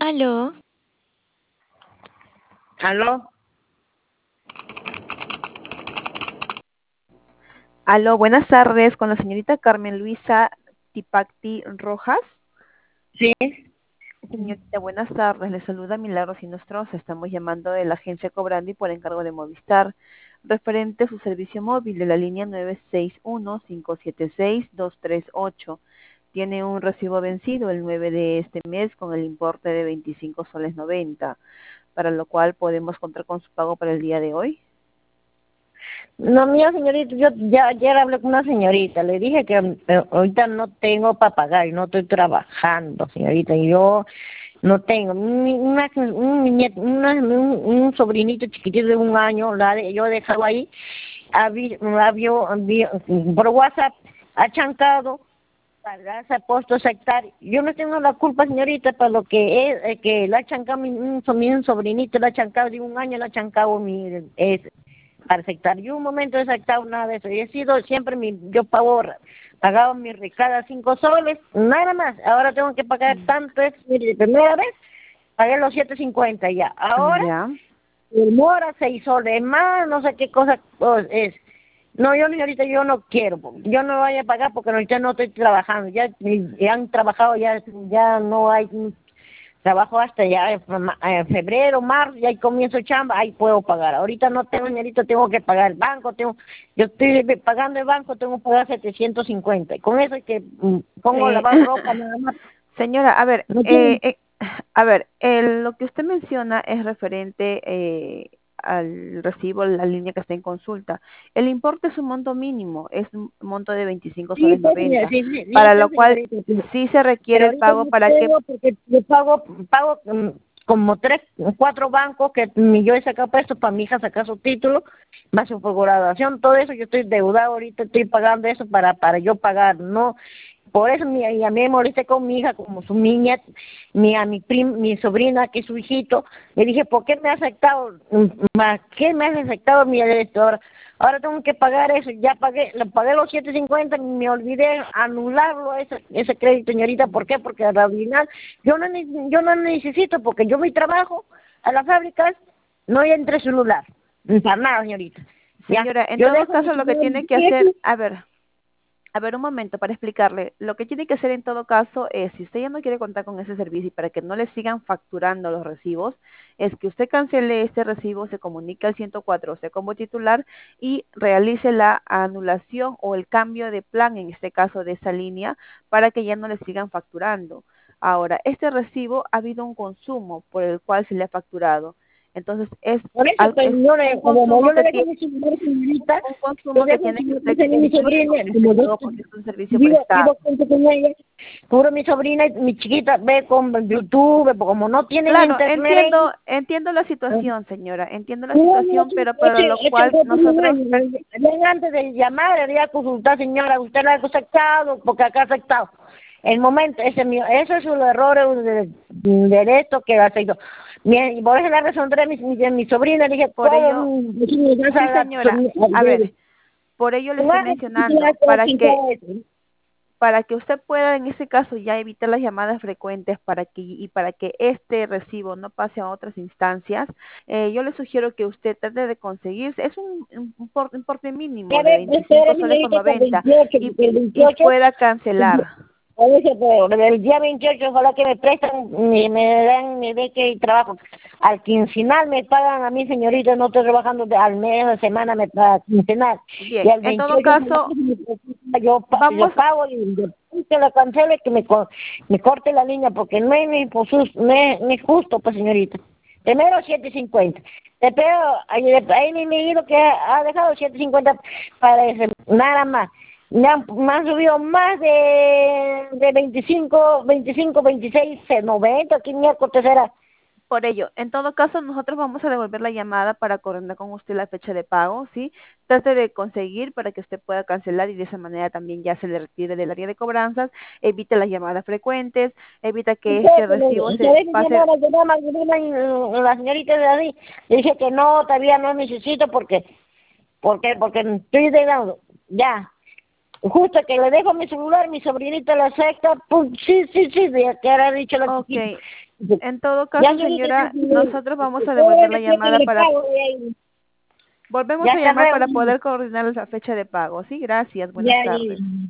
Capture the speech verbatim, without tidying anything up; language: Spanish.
Aló, ¿Aló? Aló, buenas tardes, con la señorita Carmen Luisa Tipacti Rojas. Sí. Señorita, buenas tardes, le saluda Milagros Nostroza. Estamos llamando de la agencia Cobrandi por encargo de Movistar, referente a su servicio móvil de la línea nueve seis uno, cinco siete seis, dos tres ocho. Tiene un recibo vencido el nueve de este mes con el importe de veinticinco soles noventa, para lo cual podemos contar con su pago para el día de hoy. No, mía señorita, yo ya ayer hablé con una señorita, le dije que eh, ahorita no tengo para pagar y no estoy trabajando, señorita, y yo no tengo. Mi- Una, un, nieto- una- un, un sobrinito chiquitito de un año, la de- yo he dejado ahí, había, había, había- por WhatsApp, ha chancado, se ha puesto a aceptar. Yo no tengo la culpa, señorita, para lo que es, eh, que le ha chancado mi, un, so- mi sobrinito, le ha chancado de un año, le ha chancado mi, es, para aceptar. Yo un momento he aceptado nada de eso. Y he sido siempre mi, yo pago, pagaba mi recada cinco soles, nada más. Ahora tengo que pagar tanto, es, mire, de primera vez pagué los siete cincuenta ya. Ahora, Ya. el mora seis soles más, no sé qué cosa pues, es. No, yo señorita, yo no quiero, yo no voy a pagar porque ahorita no estoy trabajando. Ya, ya han trabajado, ya, ya no hay trabajo hasta ya en febrero, marzo, ya ahí comienzo chamba, ahí puedo pagar. Ahorita no tengo dinero, tengo que pagar el banco, tengo, yo estoy pagando el banco, tengo que pagar setecientos cincuenta. Y con eso es que mm, pongo a Eh, lavar ropa nada más. Señora, a ver, No eh, tienen, eh, a ver, el- lo que usted menciona es referente eh, al recibo, la línea que está en consulta. El importe es un monto mínimo, es un monto de veinticinco sí, soles sí, señora, noventa, sí, sí, sí, para sí, lo cual señorita, sí. sí se requiere Pero el ahorita pago no para que, tengo porque yo pago, pago mm, como tres, cuatro bancos que mm, yo he sacado puestos para mi hija sacar su título, más su graduación, todo eso, yo estoy deudado ahorita, estoy pagando eso para para yo pagar, no, por eso mi, y a mí me molesté con mi hija, como su niña, mi, a mi prim, mi sobrina, que es su hijito, le dije, ¿por qué me ha aceptado, mm, más qué me has aceptado mi esto ahora? Ahora tengo que pagar eso, ya pagué, le pagué los siete cincuenta, me olvidé anularlo ese, ese crédito, señorita, ¿por qué? Porque al final yo no ne- yo no necesito, porque yo mi trabajo a las fábricas no entre celular, para nada, señorita. Ya, señora, en yo todo dejo mi caso lo que celular tiene que hacer, aquí. a ver, A ver, un momento para explicarle. Lo que tiene que hacer en todo caso es, si usted ya no quiere contar con ese servicio y para que no le sigan facturando los recibos, es que usted cancele este recibo, se comunique al ciento cuatro, usted como titular, y realice la anulación o el cambio de plan, en este caso de esa línea, para que ya no le sigan facturando. Ahora, este recibo ha habido un consumo por el cual se le ha facturado. Entonces, es, Por eso, al- pues, es yo le, un como consumo yo le que dejo tiene mi celular, señorita, un yo consumo que dejo tiene que mi, usted mi cumplir sobrina, con este como yo pago porque es un servicio vivo, prestado. vivo junto con ella, puro mi sobrina y mi chiquita ve con YouTube, como no tienen Claro, internet ahí, entiendo, entiendo la eh, situación, señora, entiendo la no, no, situación, sí, pero para este, lo este cual fue por un nosotros, año. Ven antes de llamar, había consultar, señora, usted la ha aceptado, porque acá ha aceptado. El momento, ese mío, ese es un error de, de esto que ha aceptado. Mi, por eso la razón de mi, de mi sobrina, le dije, por ¿cómo ello, mm, me vas a sí dar señora, sobrina? a ver, por ello le estoy Claro, mencionando, para que eso. para que usted pueda en ese caso ya evitar las llamadas frecuentes para que y para que este recibo no pase a otras instancias, eh, yo le sugiero que usted trate de conseguirse, es un, un impor- importe mínimo A de ver, espera, veinticinco soles con señorita, que el noventa veintiocho, y, que el y veintiocho, pueda cancelar. a veces, pero el día veintiocho, ojalá que me prestan, me, me dan, me dé que trabajo. Al quincenal me pagan a mí, señorita, no estoy trabajando de, al mes, a la semana me pagan quincenal. Y Bien, al en todo veintiocho, ojalá caso, que me prestan, yo, pa- yo vamos, pago y después que lo cancele, que me, co- me corte la línea, porque no es, ni, pues, sus- no es, ni justo, pues, señorita. Primero siete cincuenta. Después, ahí ahí me he leído que ha dejado siete cincuenta para ese, nada más. Me han, me han subido más de, de veinticinco, veinticinco, veintiséis, noventa, ¿qué miércoles será? por ello, en todo caso, nosotros vamos a devolver la llamada para coordinar con usted la fecha de pago, ¿sí? Trate de conseguir para que usted pueda cancelar y de esa manera también ya se le retire del área de cobranzas, evite las llamadas frecuentes, evita que este Entonces, recibo se se ve que pase. llamaba, llamaba, llamaba, y uh, la señorita de ahí dice que no, todavía no necesito porque, porque, porque estoy de lado, ya. Justo que le dejo mi celular, mi sobrinita la acepta, pum, sí, sí, sí, de que ahora ha dicho la Ok, chiquita. En todo Ya, caso, señorita, señora, nosotros vamos a devolver la llamada le para... pago de ahí. Volvemos Ya a está llamar luego. para poder coordinar la fecha de pago. Sí, gracias. Buenas Ya, tardes.